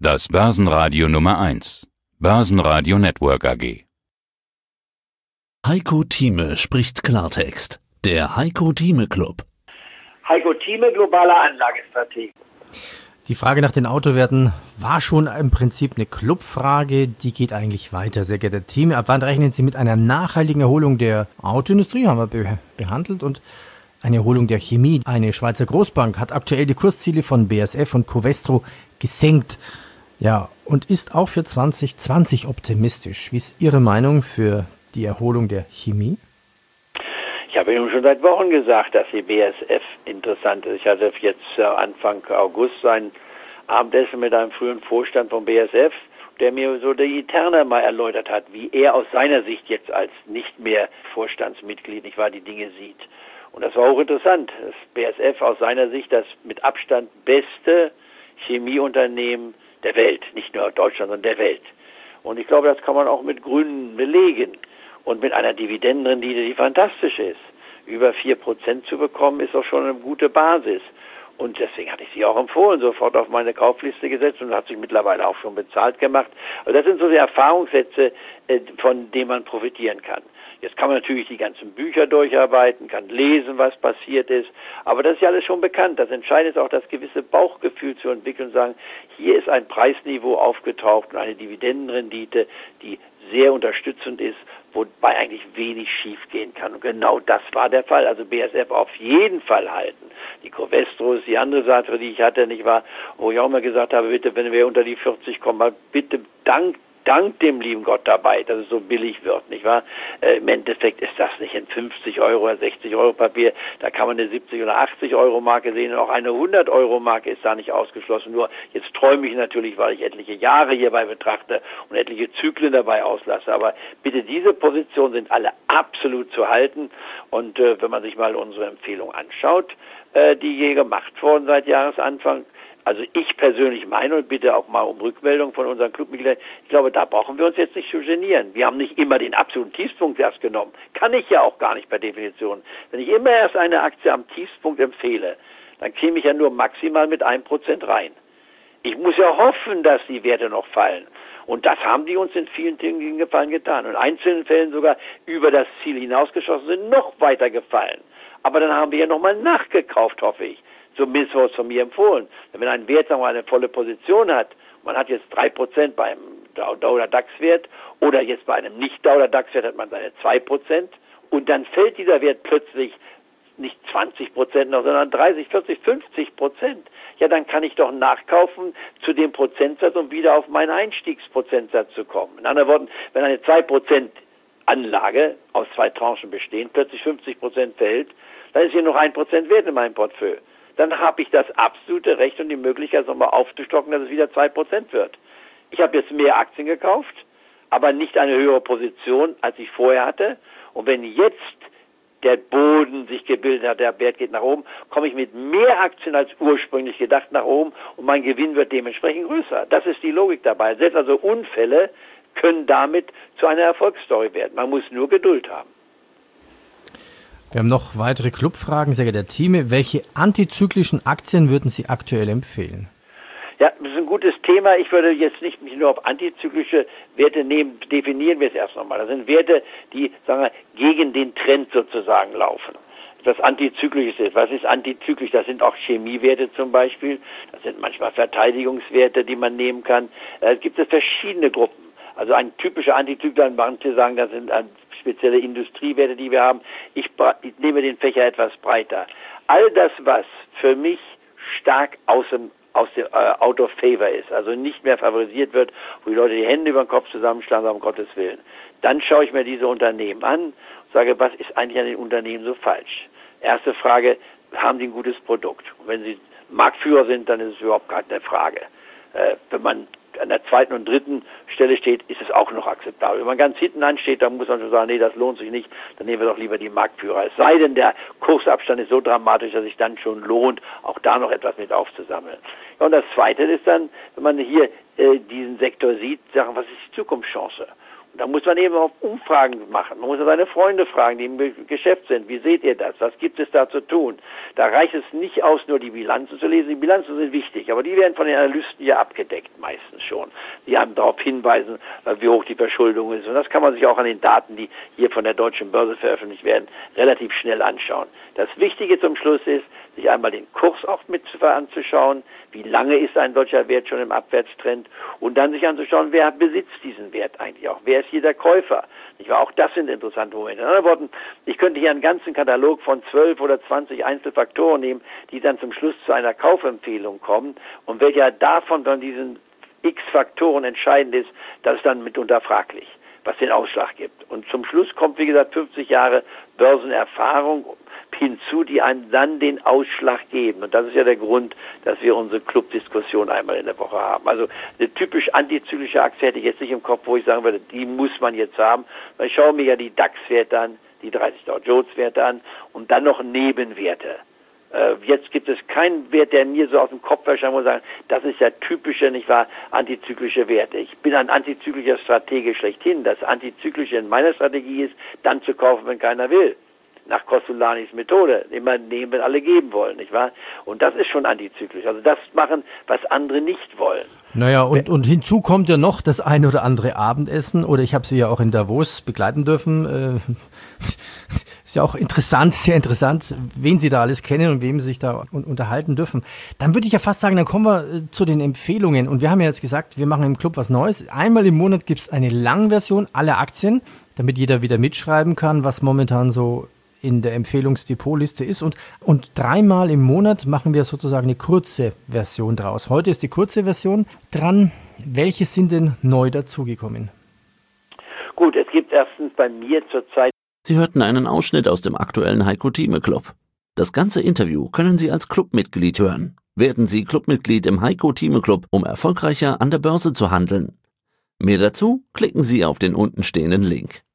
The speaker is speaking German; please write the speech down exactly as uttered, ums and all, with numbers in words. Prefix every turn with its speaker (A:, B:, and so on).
A: Das Börsenradio Nummer eins. Börsenradio Network A G.
B: Heiko Thieme spricht Klartext. Der Heiko Thieme Club.
C: Heiko Thieme, globaler Anlagestratege.
D: Die Frage nach den Autowerten war schon im Prinzip eine Clubfrage. Die geht eigentlich weiter, sehr geehrter Thieme. Ab wann rechnen Sie mit einer nachhaltigen Erholung der Autoindustrie? Haben wir be- behandelt. Und eine Erholung der Chemie. Eine Schweizer Großbank hat aktuell die Kursziele von B A S F und Covestro gesenkt. Ja, und ist auch für zwanzig zwanzig optimistisch. Wie ist Ihre Meinung für die Erholung der Chemie?
C: Ich habe Ihnen schon seit Wochen gesagt, dass die B A S F interessant ist. Ich hatte jetzt Anfang August ein Abendessen mit einem frühen Vorstand von B A S F, der mir so die Interne mal erläutert hat, wie er aus seiner Sicht jetzt als nicht mehr Vorstandsmitglied, nicht wahr, die Dinge sieht. Und das war auch interessant. Das B A S F aus seiner Sicht das mit Abstand beste Chemieunternehmen der Welt, nicht nur Deutschland, sondern der Welt. Und ich glaube, das kann man auch mit Gründen belegen. Und mit einer Dividendenrendite, die fantastisch ist. Über vier Prozent zu bekommen, ist doch schon eine gute Basis. Und deswegen hatte ich sie auch empfohlen, sofort auf meine Kaufliste gesetzt und hat sich mittlerweile auch schon bezahlt gemacht. Also das sind so die Erfahrungssätze, von denen man profitieren kann. Jetzt kann man natürlich die ganzen Bücher durcharbeiten, kann lesen, was passiert ist, aber das ist ja alles schon bekannt. Das Entscheidende ist auch, das gewisse Bauchgefühl zu entwickeln und sagen, hier ist ein Preisniveau aufgetaucht und eine Dividendenrendite, die sehr unterstützend ist, wobei eigentlich wenig schief gehen kann. Und genau das war der Fall. Also B A S F auf jeden Fall halten. Die Covestro ist die andere Sache, die ich hatte, nicht wahr, wo ich auch mal gesagt habe, bitte, wenn wir unter die vierzig kommen, bitte dank Dank dem lieben Gott dabei, dass es so billig wird, nicht wahr? Äh, Im Endeffekt ist das nicht ein fünfzig Euro oder sechzig Euro Papier, da kann man eine siebzig oder achtzig Euro Marke sehen und auch eine hundert Euro Marke ist da nicht ausgeschlossen. Nur jetzt träume ich natürlich, weil ich etliche Jahre hierbei betrachte und etliche Zyklen dabei auslasse. Aber bitte, diese Positionen sind alle absolut zu halten und äh, wenn man sich mal unsere Empfehlung anschaut, äh, die hier gemacht wurden seit Jahresanfang, also ich persönlich meine und bitte auch mal um Rückmeldung von unseren Clubmitgliedern, ich glaube, da brauchen wir uns jetzt nicht zu genieren. Wir haben nicht immer den absoluten Tiefpunkt erst genommen. Kann ich ja auch gar nicht per Definition. Wenn ich immer erst eine Aktie am Tiefpunkt empfehle, dann käme ich ja nur maximal mit einem Prozent rein. Ich muss ja hoffen, dass die Werte noch fallen. Und das haben die uns in vielen Dingen Gefallen getan. Und in einzelnen Fällen sogar über das Ziel hinausgeschossen sind, noch weiter gefallen. Aber dann haben wir ja nochmal nachgekauft, hoffe ich. Zumindest wurde es von mir empfohlen. Wenn ein Wert, sagen wir mal, eine volle Position hat, man hat jetzt drei Prozent beim Dow- oder DAX-Wert oder jetzt bei einem Nicht-Dow- oder DAX-Wert hat man seine zwei Prozent und dann fällt dieser Wert plötzlich nicht zwanzig Prozent noch, sondern dreißig, vierzig, fünfzig Prozent. Ja, dann kann ich doch nachkaufen zu dem Prozentsatz, um wieder auf meinen Einstiegsprozentsatz zu kommen. In anderen Worten, wenn eine zwei Prozent Anlage aus zwei Tranchen bestehend plötzlich fünfzig Prozent fällt, dann ist hier noch ein Prozent Wert in meinem Portfolio. Dann habe ich das absolute Recht und die Möglichkeit, nochmal aufzustocken, dass es wieder zwei Prozent wird. Ich habe jetzt mehr Aktien gekauft, aber nicht eine höhere Position, als ich vorher hatte. Und wenn jetzt der Boden sich gebildet hat, der Wert geht nach oben, komme ich mit mehr Aktien als ursprünglich gedacht nach oben und mein Gewinn wird dementsprechend größer. Das ist die Logik dabei. Selbst also Unfälle können damit zu einer Erfolgsstory werden. Man muss nur Geduld haben.
D: Wir haben noch weitere Clubfragen, sehr geehrter Thieme. Welche antizyklischen Aktien würden Sie aktuell empfehlen?
C: Ja, das ist ein gutes Thema. Ich würde jetzt nicht mich nur auf antizyklische Werte nehmen. Definieren wir es erst nochmal. Das sind Werte, die, sagen wir, gegen den Trend sozusagen laufen. Das antizyklisch ist. Was ist antizyklisch? Das sind auch Chemiewerte zum Beispiel. Das sind manchmal Verteidigungswerte, die man nehmen kann. Es gibt es verschiedene Gruppen. Also ein typischer Antizykler, manche sagen, das sind spezielle Industriewerte, die wir haben. Ich, ich nehme den Fächer etwas breiter. All das, was für mich stark aus dem aus dem äh, Out of Favor ist, also nicht mehr favorisiert wird, wo die Leute die Hände über den Kopf zusammenschlagen, um Gottes Willen. Dann schaue ich mir diese Unternehmen an und sage, was ist eigentlich an den Unternehmen so falsch? Erste Frage, haben die ein gutes Produkt? Und wenn sie Marktführer sind, dann ist es überhaupt keine Frage. Äh, wenn man an der zweiten und dritten Stelle steht, ist es auch noch akzeptabel. Wenn man ganz hinten ansteht, dann muss man schon sagen, nee, das lohnt sich nicht, dann nehmen wir doch lieber die Marktführer. Es sei denn, der Kursabstand ist so dramatisch, dass sich dann schon lohnt, auch da noch etwas mit aufzusammeln. Ja, und das Zweite ist dann, wenn man hier äh, diesen Sektor sieht, sagen, was ist die Zukunftschance? Da muss man eben auch Umfragen machen. Man muss seine Freunde fragen, die im Geschäft sind. Wie seht ihr das? Was gibt es da zu tun? Da reicht es nicht aus, nur die Bilanzen zu lesen. Die Bilanzen sind wichtig, aber die werden von den Analysten ja abgedeckt, meistens schon. Die haben darauf hinweisen, wie hoch die Verschuldung ist. Und das kann man sich auch an den Daten, die hier von der Deutschen Börse veröffentlicht werden, relativ schnell anschauen. Das Wichtige zum Schluss ist, sich einmal den Kurs auch mit anzuschauen, wie lange ist ein solcher Wert schon im Abwärtstrend und dann sich anzuschauen, wer besitzt diesen Wert eigentlich auch, wer ist hier der Käufer. Auch das sind interessante Momente. In anderen Worten, ich könnte hier einen ganzen Katalog von zwölf oder zwanzig Einzelfaktoren nehmen, die dann zum Schluss zu einer Kaufempfehlung kommen und welcher davon von diesen x Faktoren entscheidend ist, das ist dann mitunter fraglich, was den Ausschlag gibt. Und zum Schluss kommt, wie gesagt, fünfzig Jahre Börsenerfahrung hinzu, die einem dann den Ausschlag geben. Und das ist ja der Grund, dass wir unsere Clubdiskussion einmal in der Woche haben. Also eine typisch antizyklische Aktie hätte ich jetzt nicht im Kopf, wo ich sagen würde, die muss man jetzt haben. Weil ich schaue mir ja die DAX-Werte an, die dreißig Dow Jones-Werte an und dann noch Nebenwerte. Äh, jetzt gibt es keinen Wert, der mir so aus dem Kopf erscheint, wo ich sagen, das ist der typische, nicht wahr, antizyklische Wert. Ich bin ein antizyklischer Stratege schlechthin. Das Antizyklische in meiner Strategie ist, dann zu kaufen, wenn keiner will. Nach Kostolanis Methode, immer nehmen, wenn alle geben wollen, nicht wahr? Und das ist schon antizyklisch. Also das machen, was andere nicht wollen.
D: Naja, und, und hinzu kommt ja noch das ein oder andere Abendessen, oder ich habe Sie ja auch in Davos begleiten dürfen. Äh, ist ja auch interessant, sehr interessant, wen Sie da alles kennen und wem Sie sich da un- unterhalten dürfen. Dann würde ich ja fast sagen, dann kommen wir äh, zu den Empfehlungen. Und wir haben ja jetzt gesagt, wir machen im Club was Neues. Einmal im Monat gibt es eine Langversion aller Aktien, damit jeder wieder mitschreiben kann, was momentan so in der Empfehlungsdepotliste ist und, und dreimal im Monat machen wir sozusagen eine kurze Version draus. Heute ist die kurze Version dran. Welche sind denn neu dazugekommen?
C: Gut, es gibt erstens bei mir zurzeit...
B: Sie hörten einen Ausschnitt aus dem aktuellen Heiko Thieme Club. Das ganze Interview können Sie als Clubmitglied hören. Werden Sie Clubmitglied im Heiko Thieme Club, um erfolgreicher an der Börse zu handeln. Mehr dazu klicken Sie auf den untenstehenden Link.